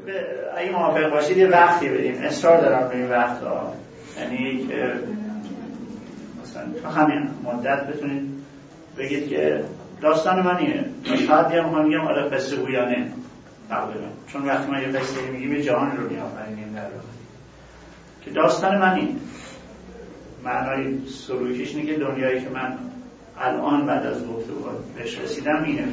اگه موافق باشید یه وقتی بدیم، اصرار دارم به این وقت‌ها، یعنی که مثلا تو همین مدت بتونید بگید که داستان من اینه. شاید میگم آره قصه گویانه تقریبا، چون وقتی ما یه قصه میگیم یه جهان رو می‌آفرینیم در واقع، که داستان من این معنای سلوکیش اینه که دنیایی که من الان بعد از گفتگو بهش رسیدم اینه.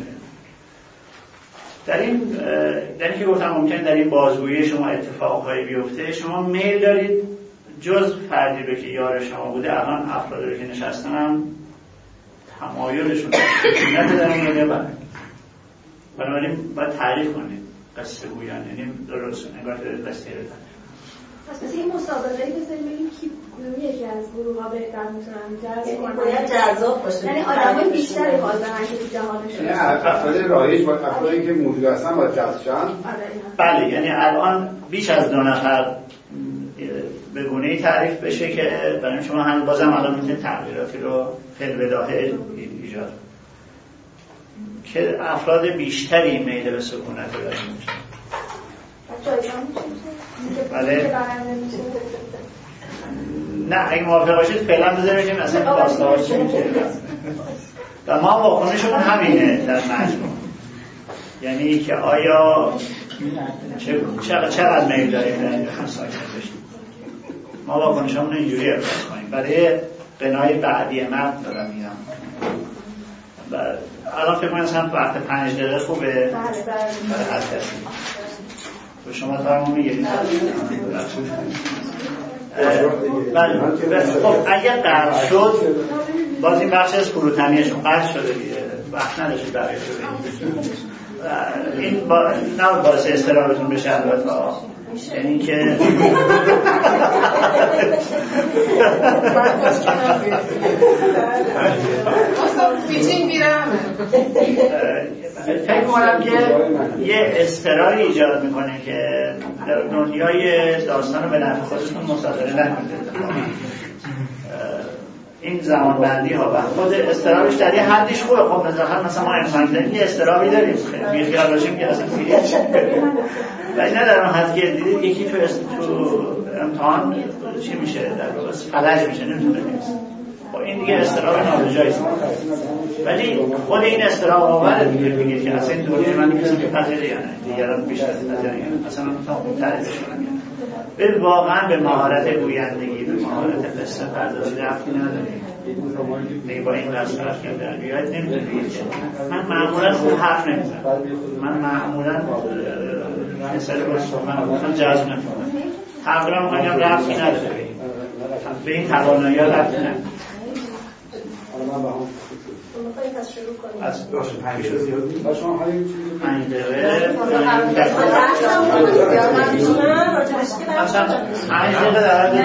در این که گفتم ممکن در این بازگویی شما اتفاقهایی بیفته، شما میل دارید جز فردی رو که یار شما بوده الان افرادی رو که نشستن هم تمایلشون ندارن یا نه، بنابراین باید تعریف کنید قصه گویان، یعنی درست نگاه دارید قصه رو. پس این مسابقه‌ای بذاریم ببینیم کی کدوم یکی از گروه‌ها بهتر میتونن جذب کنن، باید جذاب باشه، یعنی آدمای بیشتری حاضرن که تو جهانشون، یعنی افراد رایج با افرادی که موجود هستن باید جذب شن. بله، یعنی الان بیش از 2 نفر به گونه‌ای تعریف بشه که برای شما هم بازم الان میتونید تغییراتی رو فی البداهه ایجاد که افراد بیشتری میل به سکونت رو داشته باشن. بله. نه اگه موافق باشید فعلا بذاریم که مثلا داستان چی میشه و ما واکنشمون همینه در مجموع، یعنی که آیا چقدر میل داریم در ساکن بشیم. ما واکنشمون اینجوری ابراز کنیم برای بنای بعدی متن دارم میگم. الان فکر کنم مثلا وقت 5 دقیقه خوبه برای هر کسی. تو شما تایمو میگیرید. خب اگه قرض شد باز این بخش از فروتنیشون قرض شده دیگه، وقت نداشتید برای شده این نباید باعث استرابتون بشه البته، یعنی که فکر کنم که یه اضطراری ایجاد میکنه که دنیای داستان رو به نفع خودتون مصادره نکنید. این زمان بندی ها و خود استرابش در یه حدیش خوبه. خب مثلا ما انسان داریم یه استرابی داریم، بیخیال باشیم که اصلا فیلیه و این ندارم حد که دیدید یکی تو امتحان چی میشه در واقع فلج میشه نمیتونه بنویسه. خب این دیگه استراب نابجاییست، ولی خود این استراب آوره دیگه بگید که اصلا این دنیای من کسی که پذیره یا نه، دیگران بیشتر پذیره یا نه، اصلا من میتونم تعریفش کنم یا نه. واقعا به مهارت گویندگی، به مهارت قصه پردازی ربطی نداره. دیگه با این قصه رفت که در بیاید نمیتونه بگید که من معمولا خوب حرف نمیزنم، من معمولا مثل با صحبت جذب نمیکنم، تقریبا میگم ربطی نداره به این توانایی ها ربطی نداره. از باشه 5 شد زیادی با شما همین چیزی 5 دقیقه مثلا 5 دقیقه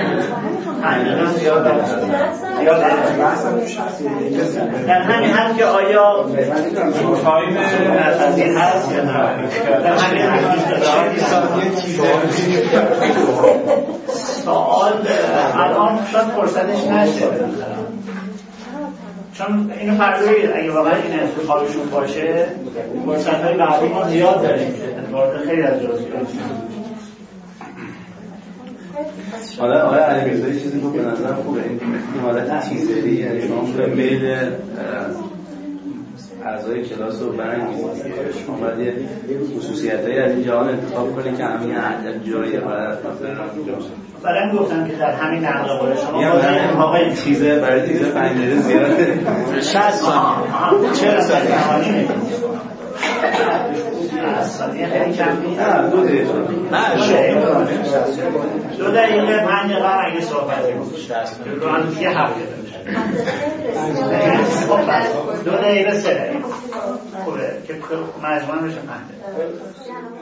در همین حد که آیا تایم نرسید هست یا نه در همین حد سوال الان شاید فرصتش نشه، چون اینو فرضوید اگه واقعا این انتخابشون باشه فرصت‌های بعدی ما زیاد داریم که اتفاقات خیلی از جزئیات. آقای علیمیرزایی چیزی که به نظرم خوبه این حالت تیزری، یعنی شما به میل اعضای کلاس رو برانگیزید که شما باید یه خصوصیتایی از این جهان انتخاب کنید که همین جایی حالت برای گفتم که در همین نقل قول شما آقای تیزه برای تیزه 5 دقیقه زیاده 60 ثانیه 40 ثانیه 60 ثانیه خیلی کم نیست. نه 2 دقیقه نه 2 دقیقه 5 دقیقه اگه صحبت کنید رو هم دیگه 7 دقیقه میشه 2 دقیقه 3 دقیقه خوبه که مجموعا بشه 5 دقیقه.